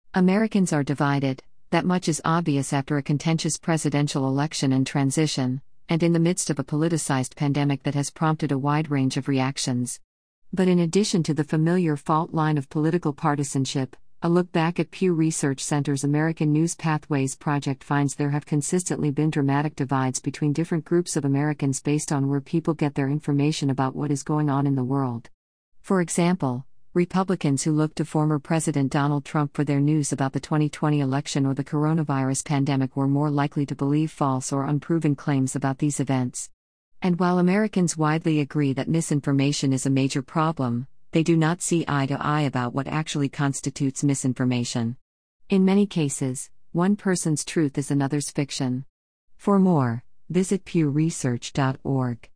Americans are divided, that much is obvious after a contentious presidential election and transition, and in the midst of a politicized pandemic that has prompted a wide range of reactions. But in addition to the familiar fault line of political partisanship, a look back at Pew Research Center's American News Pathways project finds there have consistently been dramatic divides between different groups of Americans based on where people get their information about what is going on in the world. For example, Republicans who look to former President Donald Trump for their news about the 2020 election or the coronavirus pandemic were more likely to believe false or unproven claims about these events. And while Americans widely agree that misinformation is a major problem, they do not see eye to eye about what actually constitutes misinformation. In many cases, one person's truth is another's fiction. For more, visit pewresearch.org.